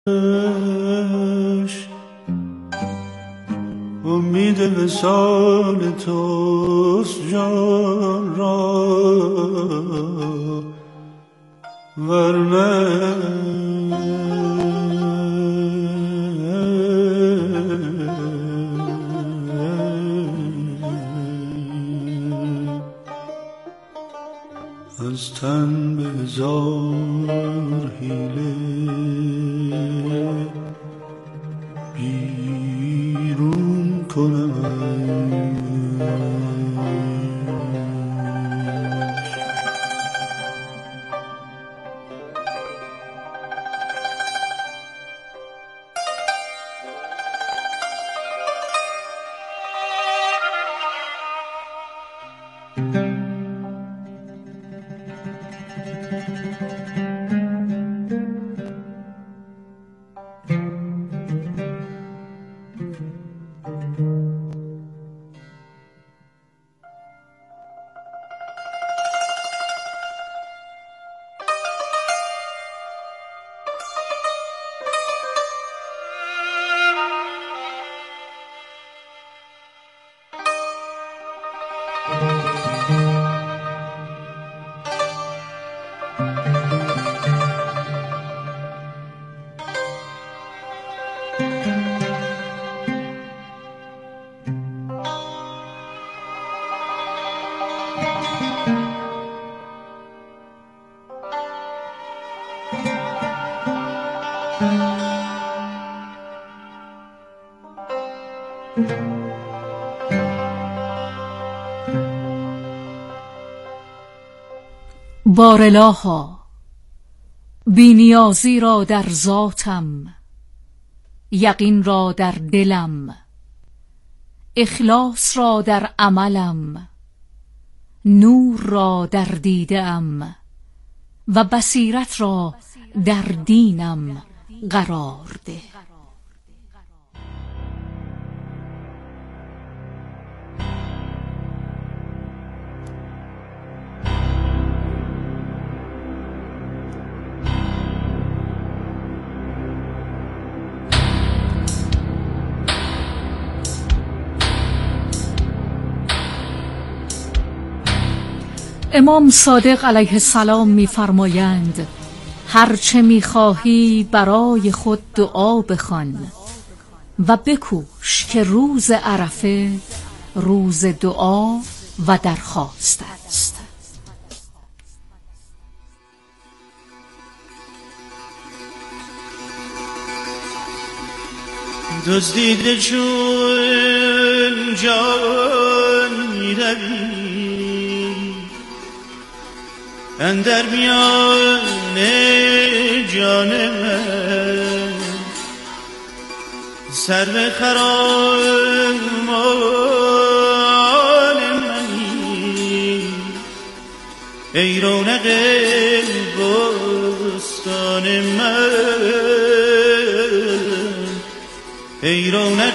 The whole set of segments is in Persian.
امید وصال توست جان را ورنه از تن به هزار حیله بیرون کنم. بارالها بینیازی را در ذاتم، یقین را در دلم، اخلاص را در عملم، نور را در دیده ام و بصیرت را در دینم قرار ده. امام صادق علیه السلام می‌فرمایند هرچه می‌خواهی برای خود دعا بخوان و بکوش که روز عرفه روز دعا و درخواست است. دزدیده چون جان می‌روی اندر میان جان من، سرو خرامان منی ای رونق بستان من، ای رونق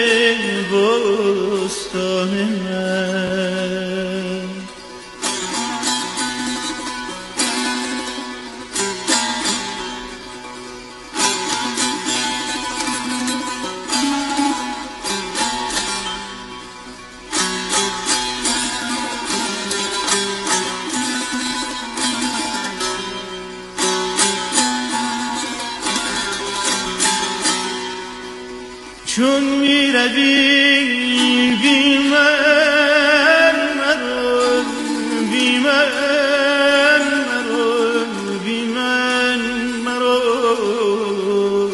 بستان من. چون میروی بی من مرو، بی من مرو، بی من مرو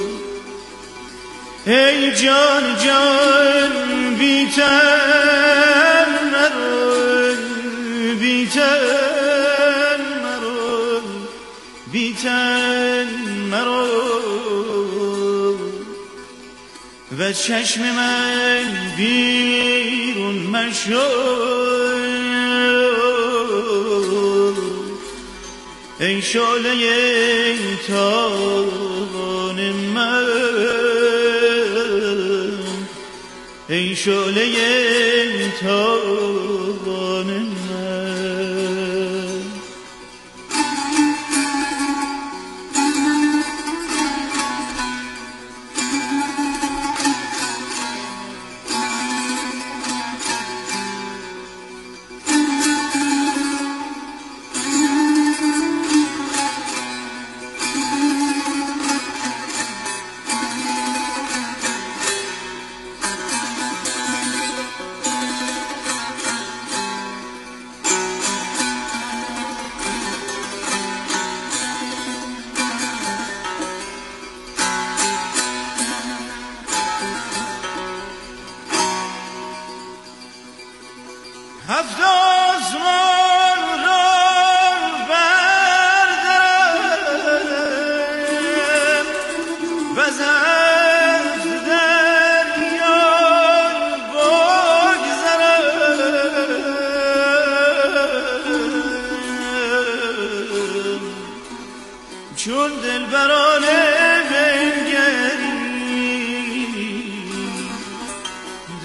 ای جان جان بی تن مرو، بی تن مرو، بی تن مرو و چشم من بیرون مشو ای شعله تابان من، ای شعله تابان من.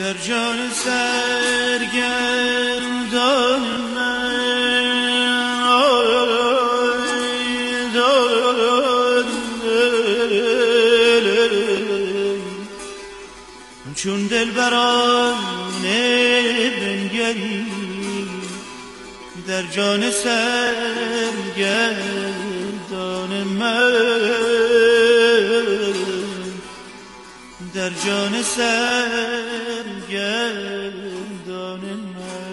در جان سرگردان من چون دلبرانه بنگری در جان سرگردان من در جان سرگردان من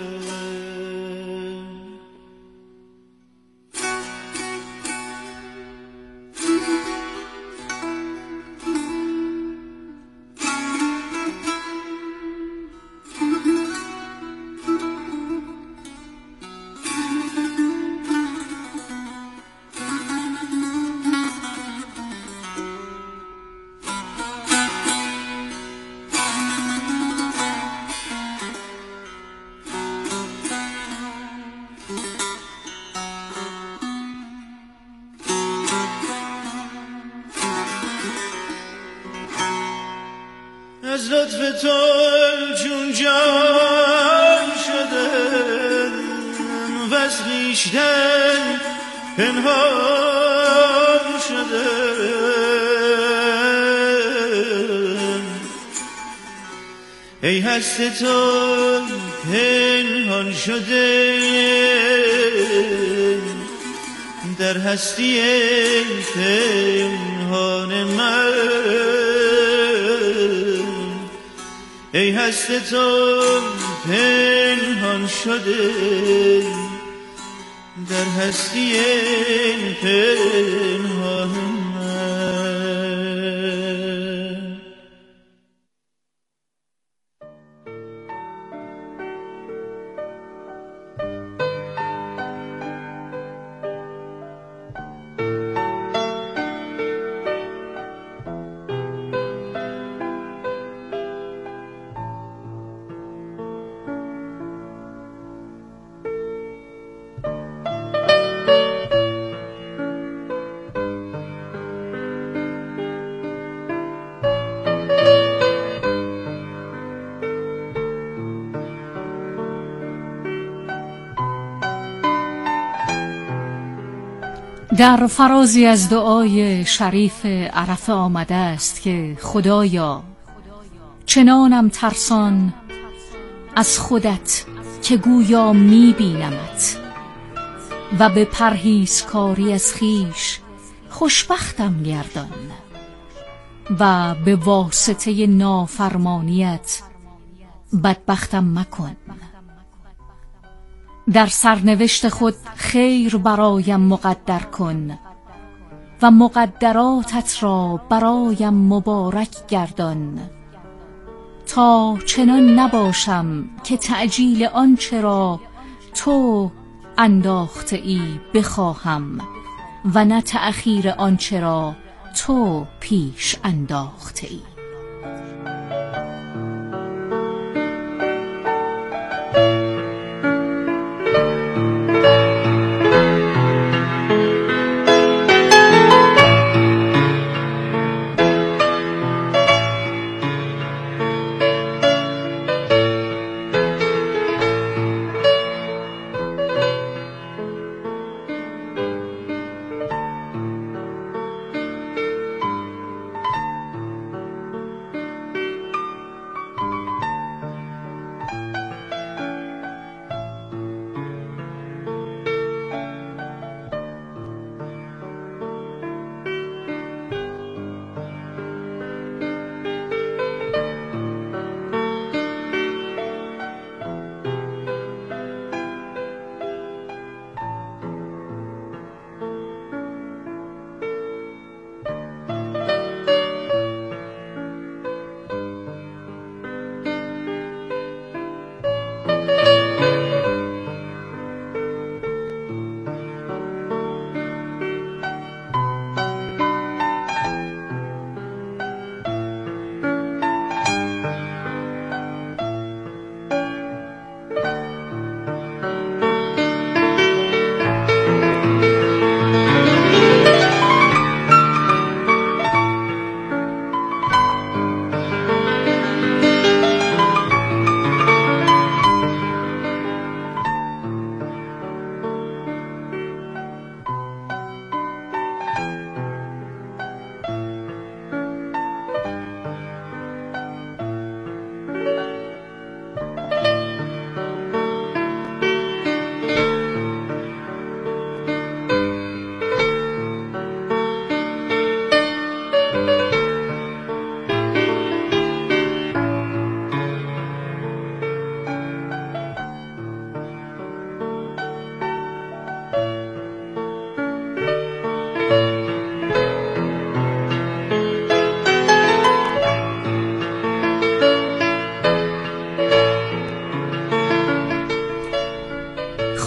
از لطف تو چون جان شده وصلیش در پنهان شده ای هست تو پنهان شده در هستی پنهان من ای هست تو پنهان شده در هستی پنهان من در فرازی از دعای شریف عرفه آمده است که خدایا چنانم ترسان از خودت که گویا میبینمت و به پرهیزکاری از خیش خوشبختم گردان و به واسطه نافرمانیت بدبختم مکن. در سرنوشت خود خیر برایم مقدر کن و مقدراتت را برایم مبارک گردان تا چنان نباشم که تعجیل آنچه را تو انداخته ای بخواهم و نه تأخیر آنچه را تو پیش انداخته ای.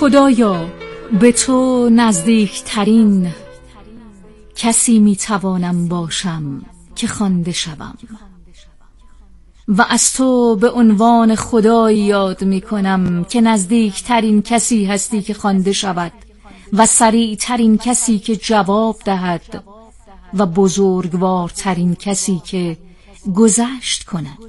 خدایا به تو نزدیکترین کسی میتوانم باشم که خوانده شوم و از تو به عنوان خدایی یاد میکنم که نزدیکترین کسی هستی که خوانده شود و سریعترین کسی که جواب دهد و بزرگوارترین کسی که گذشت کند.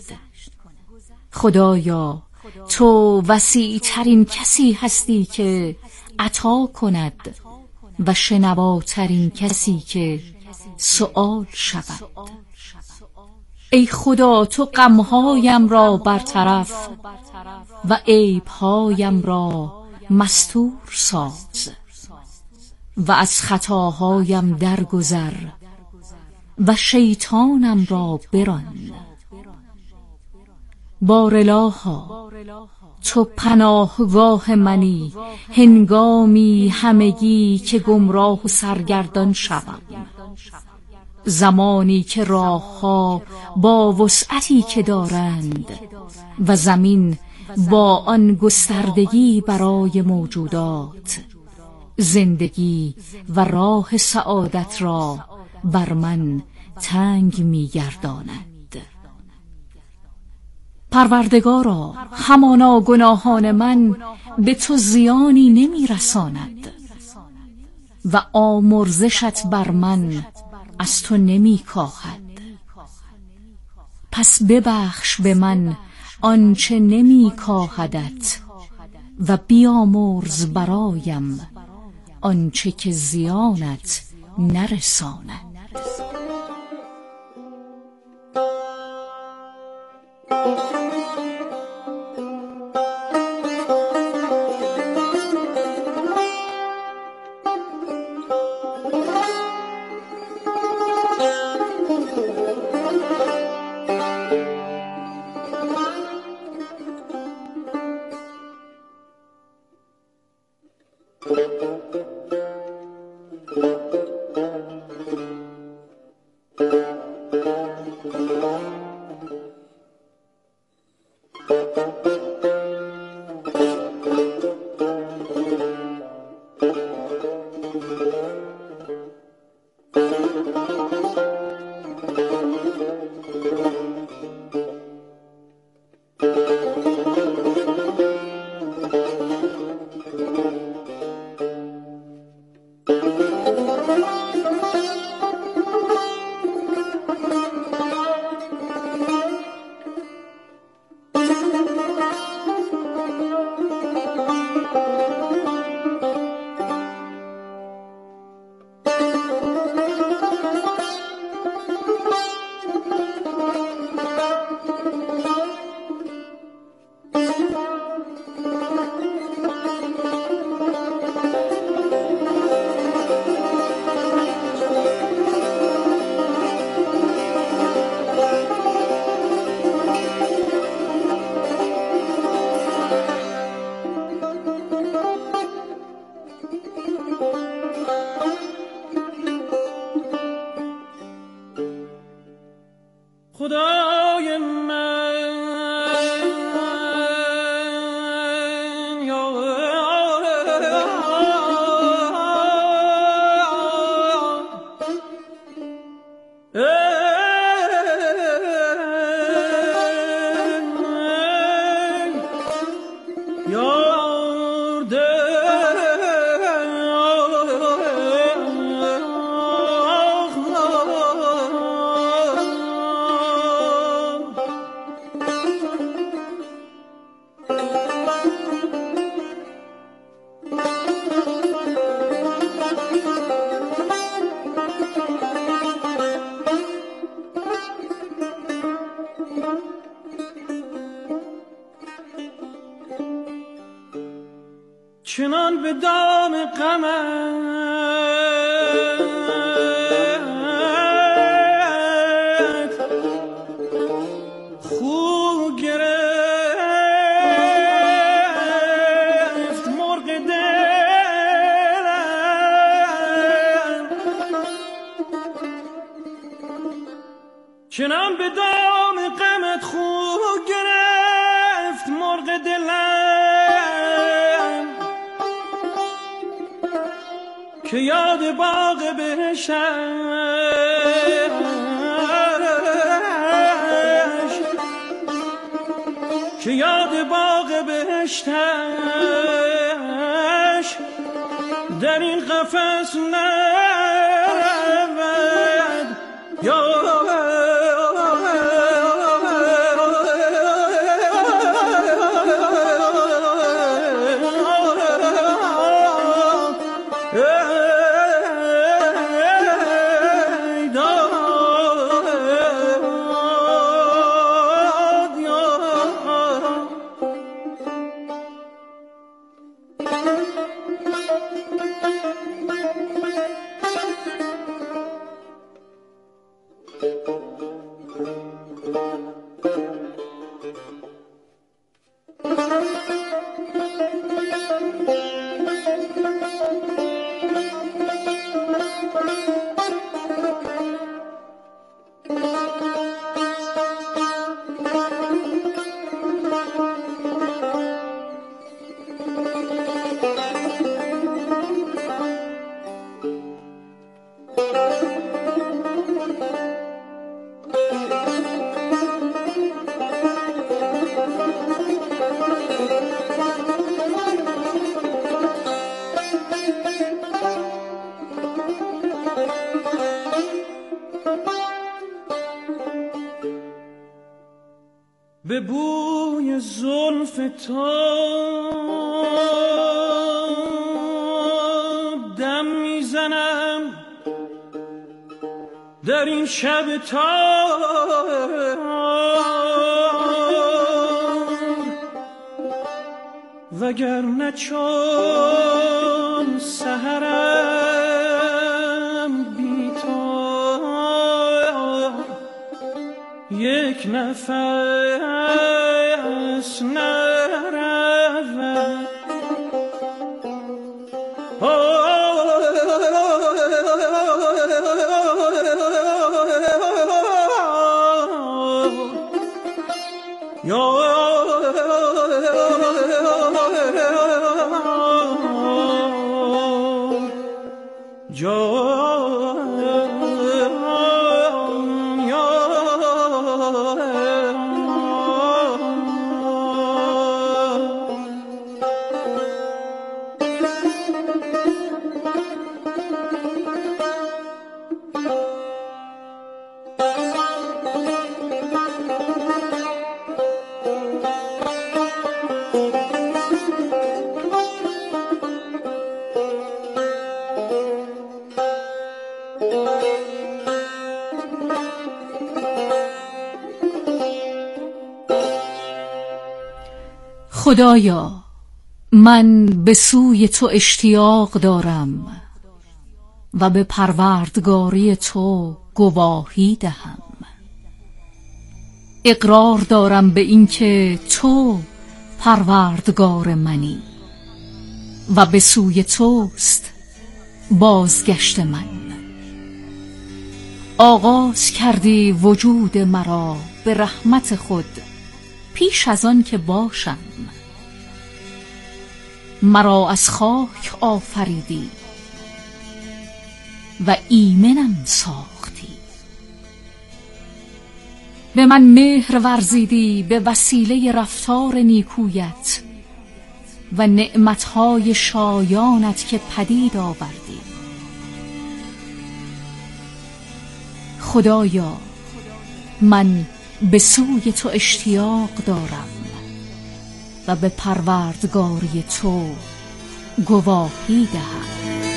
خدایا تو وسیعترین کسی هستی که عطا کند و شنواترین کسی که سؤال شود. ای خدا تو غمهایم را برطرف و عیبهایم را مستور ساز و از خطاهایم درگذر و شیطانم را بران. بارالها تو پناهگاه منی هنگامی همگی که گمراه و سرگردان شوم، زمانی که راهها با وسعتی که دارند و زمین با آن گستردگی برای موجودات زندگی و راه سعادت را بر من تنگ می‌گرداند. پروردگارا همانا گناهان من به تو زیانی نمی‌رساند و آمرزشت بر من از تو نمی‌کاهد. پس ببخش به من آنچه نمی‌کاهدت و بیامرز برایم آنچه که زیانت نرساند. خدای من چنان به دام غمت خو گرفت مرغ دلم، چنان به دام غمت خو گرفت مرغ دلم که یاد باغ بهشتش، که یاد باغ بهشتش در این قفس نرود یا به بوی زلف تو دم میزنم در این شب تار، وگرنه چون سحرم بی تو یک نفس نرود. خدایا، من به سوی تو اشتیاق دارم و به پروردگاری تو گواهی دهم. اقرار دارم به اینکه تو پروردگار منی و به سوی توست بازگشت من. آغاز کردی وجود مرا به رحمت خود پیش از آن که باشم. مرا از خاک آفریدی و ایمنم ساختی. به من مهر ورزیدی به وسیله رفتار نیکویت و نعمتهای شایانت که پدید آوردی. خدایا، من به سوی تو اشتیاق دارم و به پروردگاری تو گواهی دهم.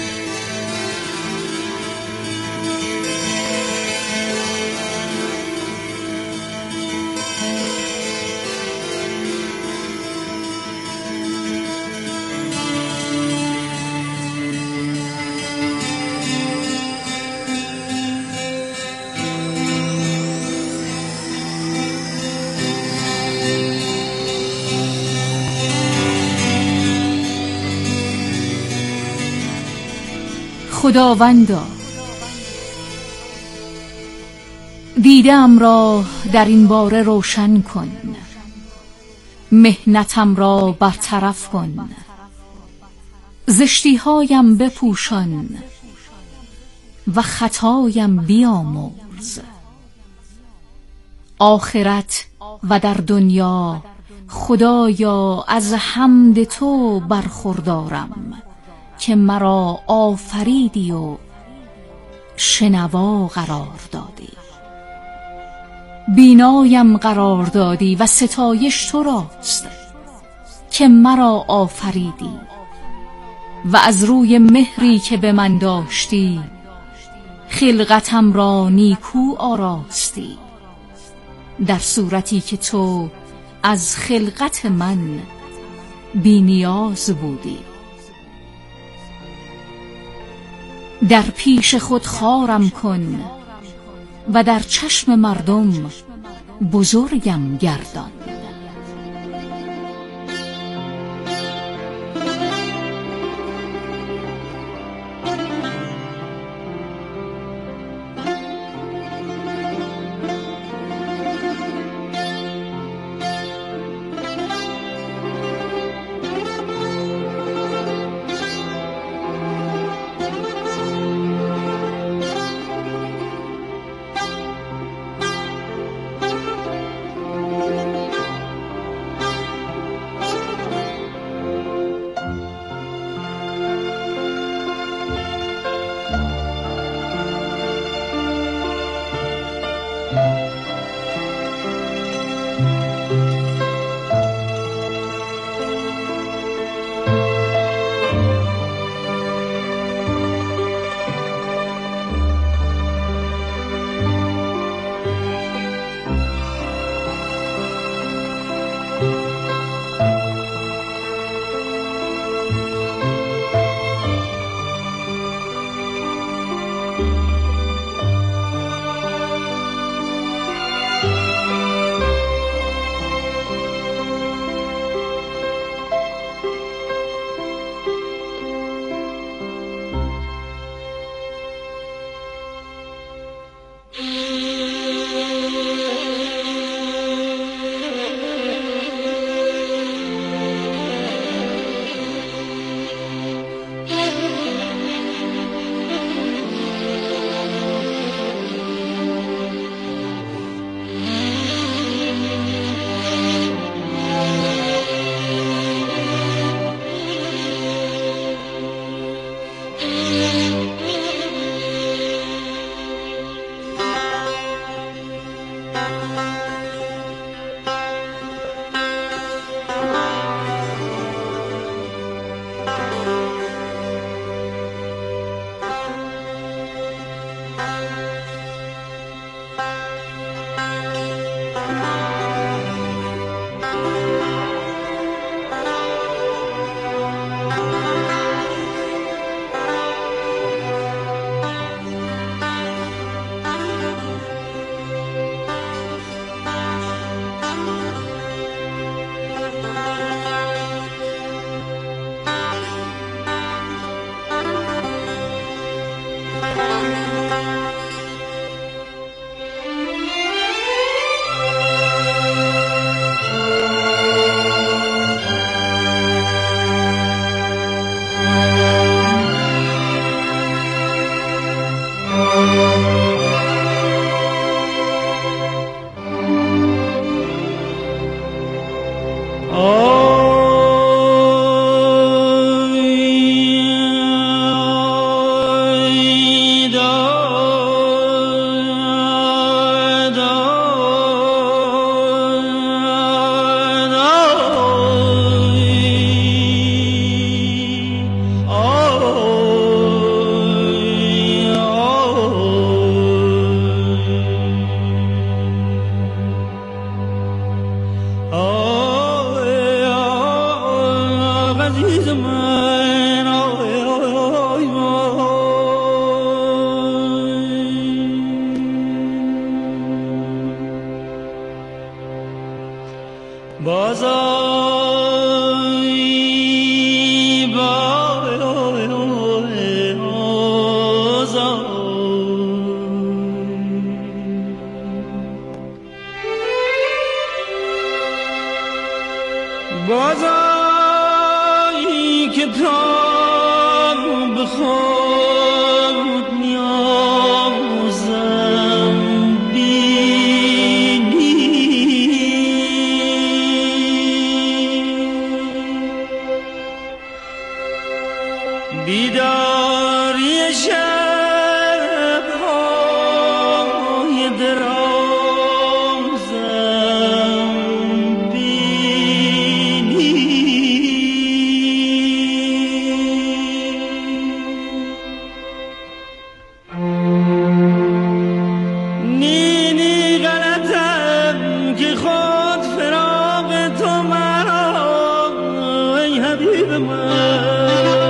خداوندا، دیده‌ام را در این باره روشن کن، محنتم را برطرف کن زشتی‌هایم بپوشان و خطایم بیامرز. آخرت و در دنیا خدایا از حمد تو برخوردارم که مرا آفریدی و شنوا قرار دادی. بینایم قرار دادی و ستایش تو راست که مرا آفریدی و از روی مهری که به من داشتی خلقتم را نیکو آراستی، در صورتی که تو از خلقت من بی نیاز بودی. در پیش خود خوارم کن و در چشم مردم بزرگم گردان. بازایی که تا به خود نیازم بینی بیداری شب‌های درازم بینی نی غلطم که خود فراق تو مرا ای حبیب من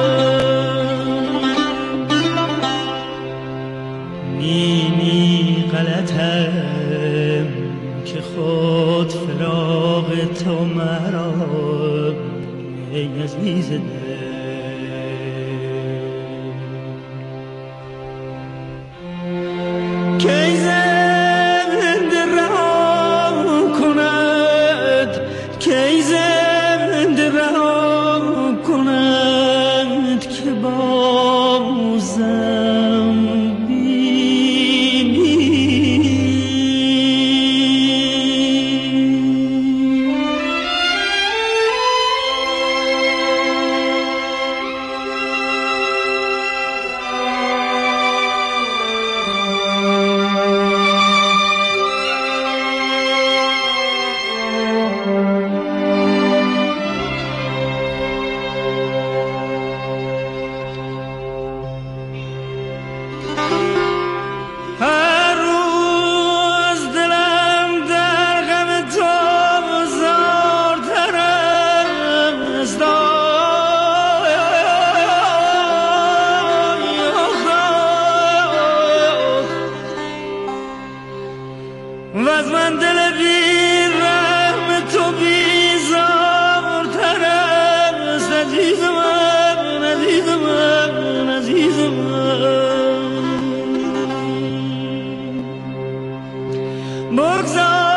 نی غلطم که خود فراق تو مرا ای عزیز دل کی زنده رها کند کی زنده رها کند که بازم هر روز دلم در غم تو زارتر است و از من دل بی رحم تو بیزارتر است عزیز من عزیز من عزیز من بگذار